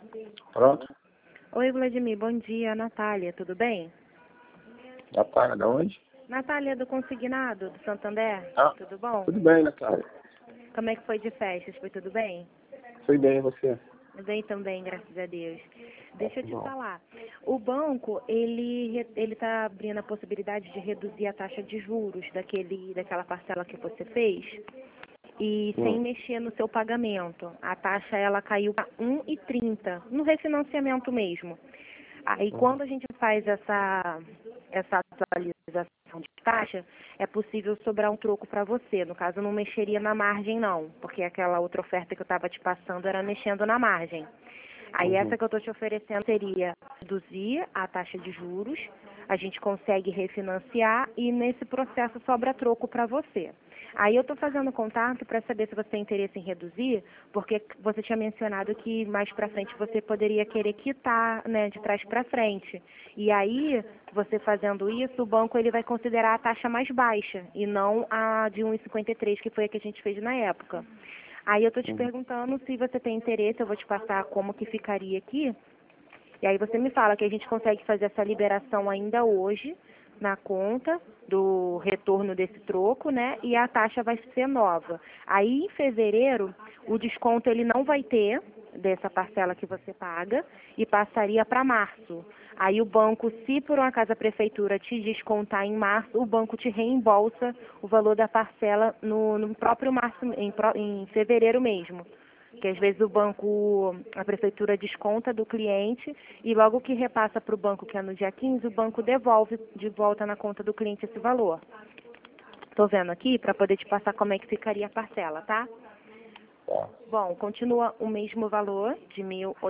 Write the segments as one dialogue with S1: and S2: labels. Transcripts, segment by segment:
S1: Pronto?
S2: Oi, Vladimir, bom dia. Natália, tudo bem?
S1: Natália, da onde?
S2: Natália do Consignado, do Santander,
S1: Ah,
S2: tudo bom?
S1: tudo bem, Natália.
S2: Como é que foi de festas? Foi tudo bem?
S1: Foi bem, e você?
S2: Bem também, graças a Deus. Deixa eu te
S1: Bom.
S2: falar. O banco, ele tá abrindo a possibilidade de reduzir a taxa de juros daquela parcela que você fez e sem mexer no seu pagamento. A taxa, ela caiu para 1,30 no refinanciamento mesmo. Aí, quando a gente faz essa atualização de taxa, é possível sobrar um troco para você. No caso, não mexeria na margem, não, porque aquela outra oferta que eu estava te passando era mexendo na margem. Aí, essa que eu estou te oferecendo seria reduzir a taxa de juros, a gente consegue refinanciar e, nesse processo, sobra troco para você. Aí eu estou fazendo contato para saber se você tem interesse em reduzir, porque você tinha mencionado que mais para frente você poderia querer quitar, né, de trás para frente. E aí, você fazendo isso, o banco ele vai considerar a taxa mais baixa e não a de 1,53, que foi a que a gente fez na época. Aí eu estou te perguntando se você tem interesse, eu vou te passar como que ficaria aqui. E aí você me fala que a gente consegue fazer essa liberação ainda hoje na conta do retorno desse troco, né? E a taxa vai ser nova. Aí em fevereiro o desconto ele não vai ter dessa parcela que você paga e passaria para março. Aí o banco, se por um acaso a prefeitura te descontar em março, o banco te reembolsa o valor da parcela no próprio março, em fevereiro mesmo. Que às vezes a prefeitura desconta do cliente e logo que repassa para o banco, que é no dia 15, o banco devolve de volta na conta do cliente esse valor. Estou vendo aqui para poder te passar como é que ficaria a parcela, tá?
S1: Tá.
S2: Bom, continua o mesmo valor de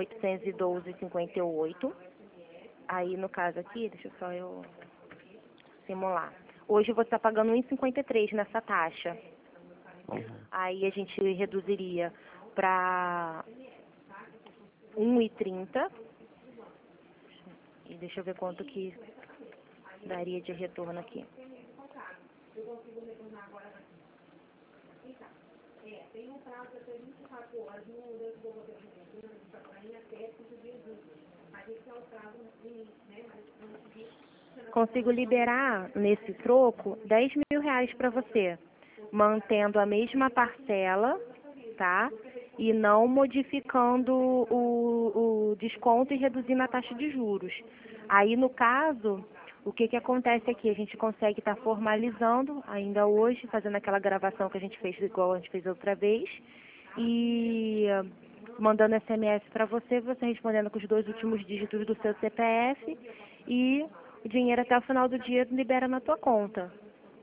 S2: 1.812,58. Aí no caso aqui, deixa eu simular. Hoje você está pagando 1,53 nessa taxa. Aí a gente reduziria para 1,30 e deixa eu ver quanto que daria de retorno aqui. Consigo liberar nesse troco R$ 10.000 para você, mantendo a mesma parcela, tá? E não modificando o desconto e reduzindo a taxa de juros. Aí, no caso, o que acontece aqui? A gente consegue estar formalizando ainda hoje, fazendo aquela gravação que a gente fez igual a gente fez outra vez, e mandando SMS para você, você respondendo com os 2 últimos dígitos do seu CPF e o dinheiro até o final do dia libera na tua conta.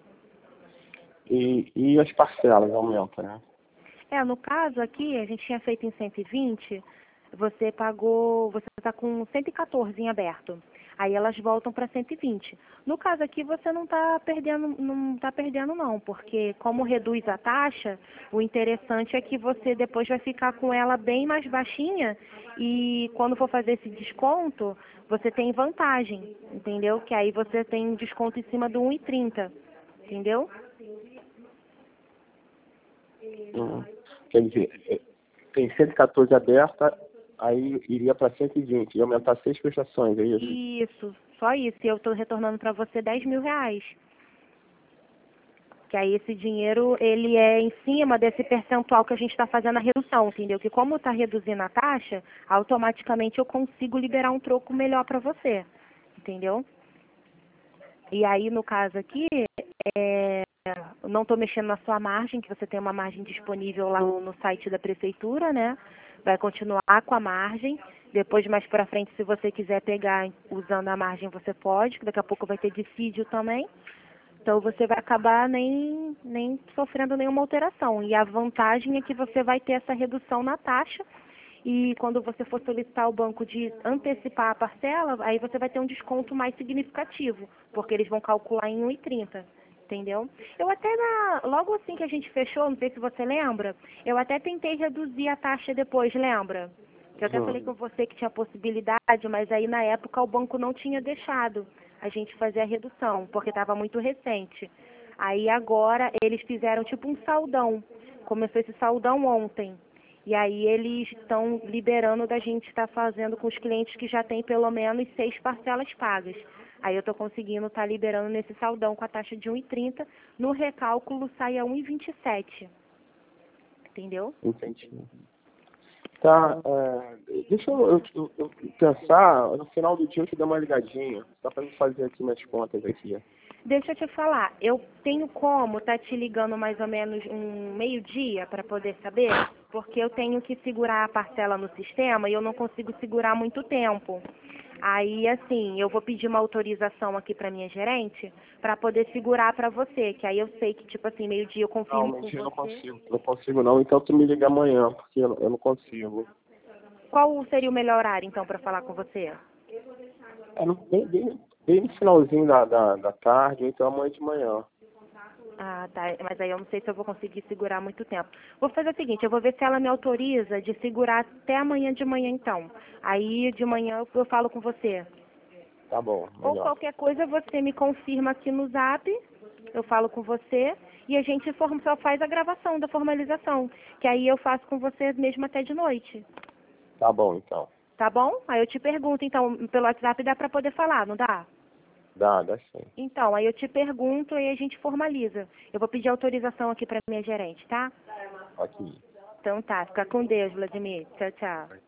S1: E as parcelas aumentam, né?
S2: No caso aqui, a gente tinha feito em 120, você está com 114 em aberto. Aí elas voltam para 120. No caso aqui, você não está perdendo não, porque como reduz a taxa, o interessante é que você depois vai ficar com ela bem mais baixinha e quando for fazer esse desconto, você tem vantagem, entendeu? Que aí você tem desconto em cima do 1,30, entendeu?
S1: Quer dizer, tem 114 aberta, aí iria para 120 e aumentar 6 prestações, é isso?
S2: Isso, só isso. E eu estou retornando para você R$ 10.000. Que aí esse dinheiro, ele é em cima desse percentual que a gente está fazendo a redução, entendeu? Que como está reduzindo a taxa, automaticamente eu consigo liberar um troco melhor para você, entendeu? E aí, no caso aqui, eu não estou mexendo na sua margem, que você tem uma margem disponível lá no site da prefeitura, né? Vai continuar com a margem. Depois, mais para frente, se você quiser pegar usando a margem, você pode. Daqui a pouco vai ter dissídio também. Então, você vai acabar nem sofrendo nenhuma alteração. E a vantagem é que você vai ter essa redução na taxa. E quando você for solicitar ao banco de antecipar a parcela, aí você vai ter um desconto mais significativo, porque eles vão calcular em 1,30. Entendeu? Eu até, logo assim que a gente fechou, não sei se você lembra, eu até tentei reduzir a taxa depois, lembra? Eu até falei com você que tinha possibilidade, mas aí na época o banco não tinha deixado a gente fazer a redução, porque estava muito recente. Aí agora eles fizeram tipo um saldão, começou esse saldão ontem. E aí eles estão liberando da gente estar fazendo com os clientes que já tem pelo menos 6 parcelas pagas. Aí eu estou conseguindo estar liberando nesse saldão com a taxa de 1,30. No recálculo sai a 1,27. Entendeu?
S1: Entendi. Tá, deixa eu pensar, no final do dia eu te dou uma ligadinha, só para eu fazer aqui minhas contas aqui.
S2: Deixa eu te falar, eu tenho como tá te ligando mais ou menos um meio-dia para poder saber? Porque eu tenho que segurar a parcela no sistema e eu não consigo segurar muito tempo. Aí, assim, eu vou pedir uma autorização aqui para minha gerente para poder segurar para você, que aí eu sei que, tipo assim, meio-dia eu confirmo com você.
S1: Eu não consigo não, então tu me liga amanhã, porque eu não consigo.
S2: Qual seria o melhor horário, então, para falar com você?
S1: Bem no finalzinho da tarde, ou então amanhã de manhã.
S2: Ah, tá. Mas aí eu não sei se eu vou conseguir segurar muito tempo. Vou fazer o seguinte, eu vou ver se ela me autoriza de segurar até amanhã de manhã, então. Aí de manhã eu falo com você.
S1: Tá bom,
S2: Ou
S1: melhor.
S2: qualquer coisa você me confirma aqui no Zap, eu falo com você e a gente só faz a gravação da formalização, que aí eu faço com você mesmo até de noite.
S1: Tá bom, então.
S2: Tá bom? Aí eu te pergunto, então, pelo WhatsApp dá pra poder falar, não dá?
S1: Dá sim.
S2: Então, aí eu te pergunto e a gente formaliza. Eu vou pedir autorização aqui pra minha gerente, tá?
S1: Aqui.
S2: Então tá, fica com Deus, Vladimir. Tchau, tchau.